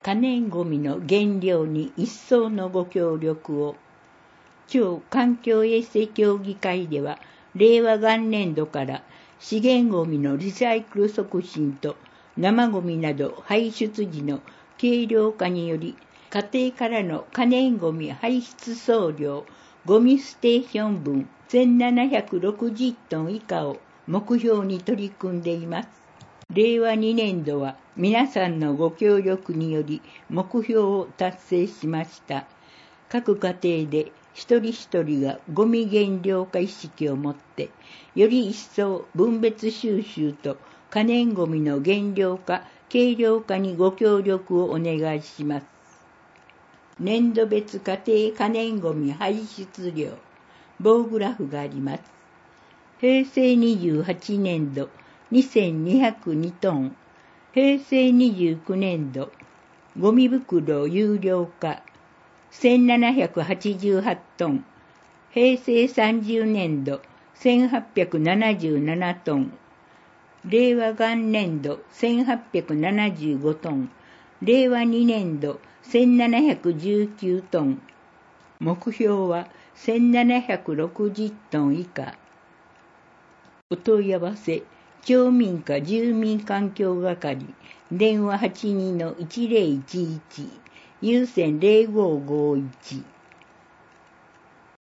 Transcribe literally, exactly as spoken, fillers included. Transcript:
可燃ごみの減量に一層のご協力を。地方環境衛生協議会では、令和元年度から資源ごみのリサイクル促進と生ごみなど排出時の軽量化により、家庭からの可燃ごみ排出総量ゴミステーション分せんななひゃくろくじゅうトン以下を目標に取り組んでいます。令和にねん度は皆さんのご協力により目標を達成しました。各家庭で一人一人がゴミ減量化意識を持って、より一層分別収集と可燃ごみの減量化、軽量化にご協力をお願いします。年度別家庭可燃ごみ排出量、棒グラフがあります。平成にじゅうはちねん度にせんにひゃくにトン、平成にじゅうきゅうねん度ゴミ袋有料化せんななひゃくはちじゅうはちトン、平成さんじゅうねん度せんはっぴゃくななじゅうななトン、令和元年度せんはっぴゃくななじゅうごトン、令和にねん度せんななひゃくじゅうきゅうトン、目標はせんななひゃくろくじゅうトン以下。お問い合わせ、町民課住民環境係、電話 はちにーのいちぜろいちいち、有線ゼロごーごーいち。